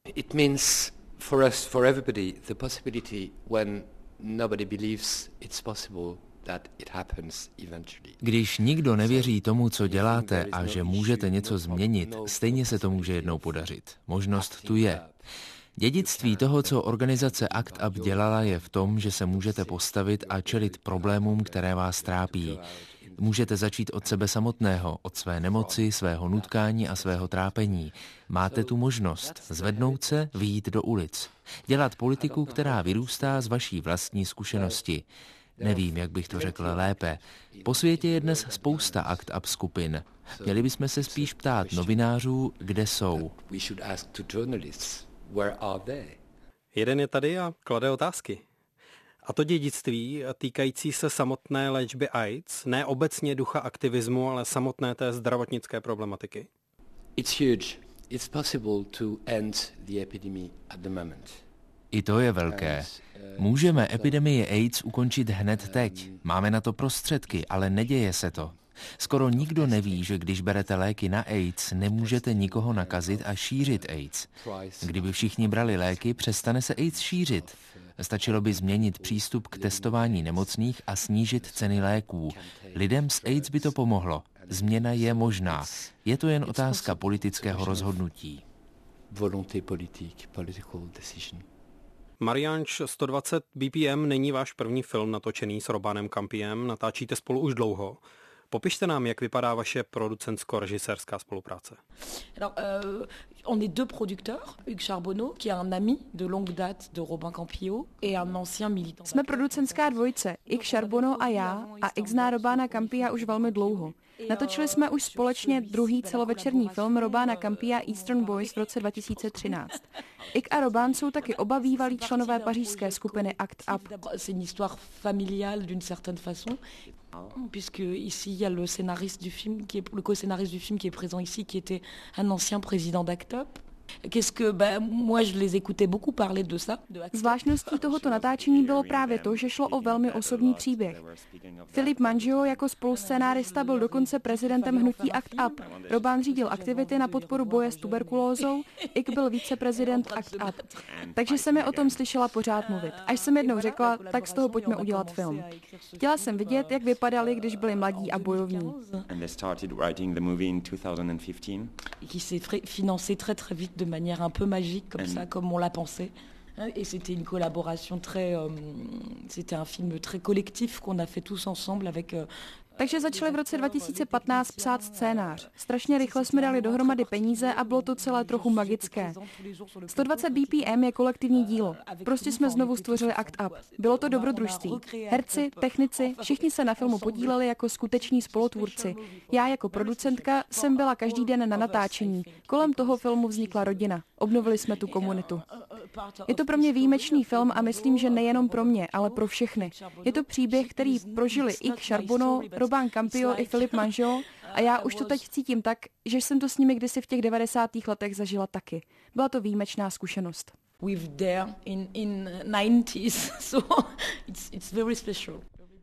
It means for us, for everybody, the possibility when nobody believes it's possible that it happens eventually. Když nikdo nevěří tomu, co děláte a že můžete něco změnit, stejně se to může jednou podařit. Možnost tu je. Dědictví toho, co organizace ACT UP dělala, je v tom, že se můžete postavit a čelit problémům, které vás trápí. Můžete začít od sebe samotného, od své nemoci, svého nutkání a svého trápení. Máte tu možnost zvednout se, vyjít do ulic. Dělat politiku, která vyrůstá z vaší vlastní zkušenosti. Nevím, jak bych to řekl lépe. Po světě je dnes spousta ACT UP skupin. Měli bychom se spíš ptát novinářů, kde jsou. Jeden je tady a klade otázky. A to dědictví týkající se samotné léčby AIDS, ne obecně ducha aktivismu, ale samotné té zdravotnické problematiky. It's huge. It's possible to end the epidemic at the moment. I to je velké. Můžeme epidemii AIDS ukončit hned teď. Máme na to prostředky, ale neděje se to. Skoro nikdo neví, že když berete léky na AIDS, nemůžete nikoho nakazit a šířit AIDS. Kdyby všichni brali léky, přestane se AIDS šířit. Stačilo by změnit přístup k testování nemocných a snížit ceny léků. Lidem s AIDS by to pomohlo. Změna je možná. Je to jen otázka politického rozhodnutí. Mariáš 120 BPM není váš první film natočený s Robanem Campiem, natáčíte spolu už dlouho. Popište nám, jak vypadá vaše producentsko-režisérská spolupráce. On est deux producteurs, Hugues Charbonneau, qui est un ami de longue date de Robin Campillo, et un ancien militant. Jsme producentská dvojice, Hugues Charbonneau a já, a X zná Robána Campia už velmi dlouho. Natočili jsme už společně druhý celovečerní film Robána Campia Eastern Boys v roce 2013. Ik a Robán jsou taky oba bývalí členové pařížské skupiny ACT UP. C'est une histoire familiale d'une certaine façon, puisque ici il y a le scénariste du film, le co-scénariste du film qui est présent ici, qui était un ancien président d'ACT UP. Moi je les écoutais beaucoup parler de ça. Zvláštností tohoto natáčení bylo právě to, že šlo o velmi osobní příběh. Philippe Mangio jako spoluscénárista byl dokonce prezidentem hnutí ACT UP. Robán řídil aktivity na podporu boje s tuberkulózou, Ik byl viceprezident ACT UP. Takže jsem je o tom slyšela pořád mluvit. Až jsem jednou řekla, tak z toho pojďme udělat film. Chtěla jsem vidět, jak vypadali, když byli mladí a bojovní. Qui s'est financé très vite de manière un peu magique, comme ça, comme on l'a pensé. Et c'était une collaboration c'était un film très collectif qu'on a fait tous ensemble avec... Takže začali v roce 2015 psát scénář. Strašně rychle jsme dali dohromady peníze a bylo to celé trochu magické. 120 BPM je kolektivní dílo. Prostě jsme znovu stvořili ACT UP. Bylo to dobrodružství. Herci, technici, všichni se na filmu podíleli jako skuteční spolutvůrci. Já jako producentka jsem byla každý den na natáčení. Kolem toho filmu vznikla rodina. Obnovili jsme tu komunitu. Je to pro mě výjimečný film a myslím, že nejenom pro mě, ale pro všechny. Je to příběh, který prožili Hugues Charbonneau, Robin Campillo i Philippe Mangio a já už to teď cítím tak, že jsem to s nimi kdysi v těch 90. letech zažila taky. Byla to výjimečná zkušenost. We've there in 90s, so it's very special.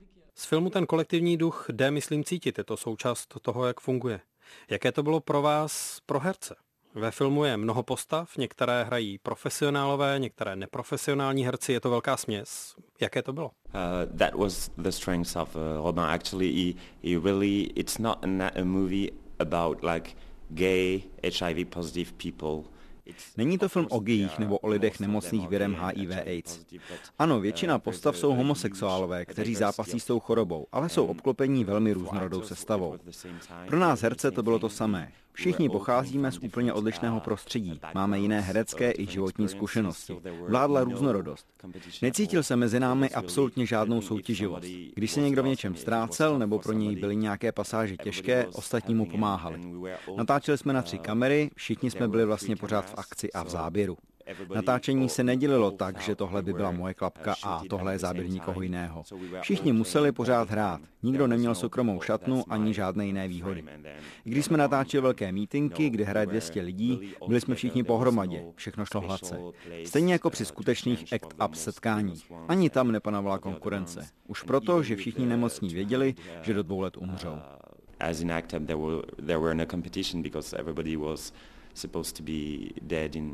Z filmu ten kolektivní duch jde, myslím, cítit. Je to součást toho, jak funguje. Jaké to bylo pro vás, pro herce? Ve filmu je mnoho postav, některé hrají profesionálové, některé neprofesionální herci, je to velká směs. Jaké to bylo? That was the strength of Robin. Actually, he really, it's not a movie about like gay, HIV positive people. Není to film o gejích nebo o lidech nemocných virem HIV/AIDS. Ano, většina postav jsou homosexuálové, kteří zápasí s tou chorobou, ale jsou obklopení velmi různorodou sestavou. Pro nás herce to bylo to samé. Všichni pocházíme z úplně odlišného prostředí, máme jiné herecké i životní zkušenosti. Vládla různorodost. Necítil se mezi námi absolutně žádnou soutěživost. Když se někdo v něčem ztrácel nebo pro něj byly nějaké pasáže těžké, ostatní mu pomáhali. Natáčeli jsme na 3 kamery, všichni jsme byli vlastně pořád v akci a v záběru. Natáčení se nedělilo tak, že tohle by byla moje klapka a tohle je záběr nikoho jiného. Všichni museli pořád hrát. Nikdo neměl soukromou šatnu ani žádné jiné výhody. Když jsme natáčeli velké mítinky, kde hraje 200 lidí, byli jsme všichni pohromadě. Všechno šlo hladce. Stejně jako při skutečných ACT UP setkáních. Ani tam nepanovala konkurence. Už proto, že všichni nemocní věděli, že do 2 let umřou. As in ACT UP, there were no competition because everybody was supposed to be dead in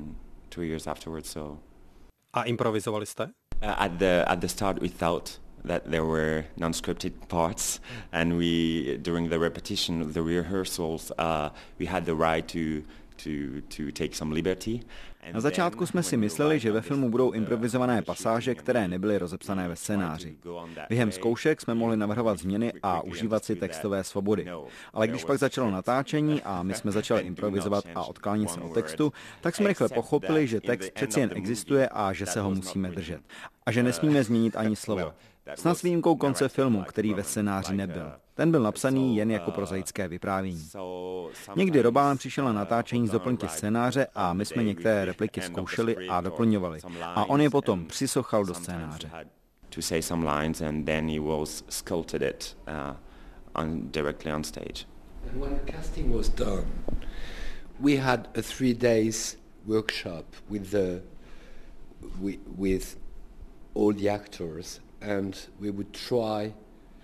2 years afterwards. So. A improvizovali jste? At the start we thought that there were non-scripted parts, and we during the repetition, the rehearsals, we had the right to take some liberty. Na začátku jsme si mysleli, že ve filmu budou improvizované pasáže, které nebyly rozepsané ve scénáři. Během zkoušek jsme mohli navrhovat změny a užívat si textové svobody. Ale když pak začalo natáčení a my jsme začali improvizovat a odklánit se od textu, tak jsme rychle pochopili, že text přeci jen existuje a že se ho musíme držet. A že nesmíme změnit ani slovo. Snad s výjimkou konce filmu, který ve scénáři nebyl. Ten byl napsaný jen jako prozaické vyprávění. Někdy Robán přišel na natáčení z doplňky scénáře a my jsme některé repliky zkoušeli a doplňovali. A on je potom přisochal do scénáře. When the casting was done, we had a 3 days workshop with all the actors, and we would try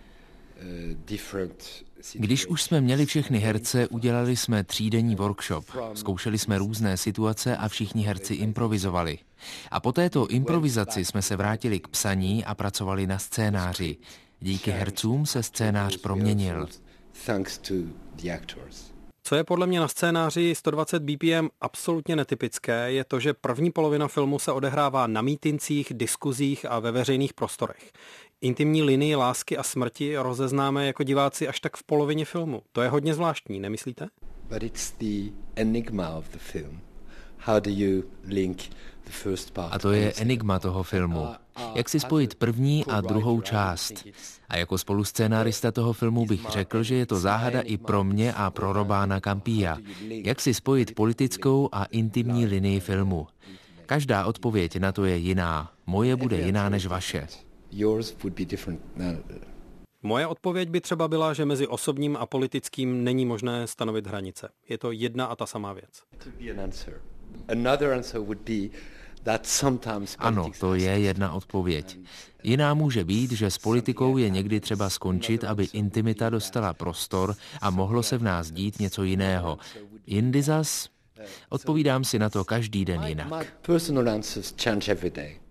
Když už jsme měli všechny herce, udělali jsme 3denní workshop. Zkoušeli jsme různé situace a všichni herci improvizovali. A po této improvizaci jsme se vrátili k psaní a pracovali na scénáři. Díky hercům se scénář proměnil. Co je podle mě na scénáři 120 BPM absolutně netypické, je to, že první polovina filmu se odehrává na mítincích, diskuzích a ve veřejných prostorech. Intimní linii lásky a smrti rozeznáme jako diváci až tak v polovině filmu. To je hodně zvláštní, nemyslíte? But it's the enigma of the film. How do you link the first part? A to je enigma toho filmu. Jak si spojit první a druhou část? A jako spoluscénárista toho filmu bych řekl, že je to záhada i pro mě a pro Robána Campilla. Jak si spojit politickou a intimní linii filmu? Každá odpověď na to je jiná. Moje bude jiná než vaše. Moje odpověď by třeba byla, že mezi osobním a politickým není možné stanovit hranice. Je to jedna a ta samá věc. Ano, to je jedna odpověď. Jiná může být, že s politikou je někdy třeba skončit, aby intimita dostala prostor a mohlo se v nás dít něco jiného. Jindy zas, odpovídám si na to každý den jinak.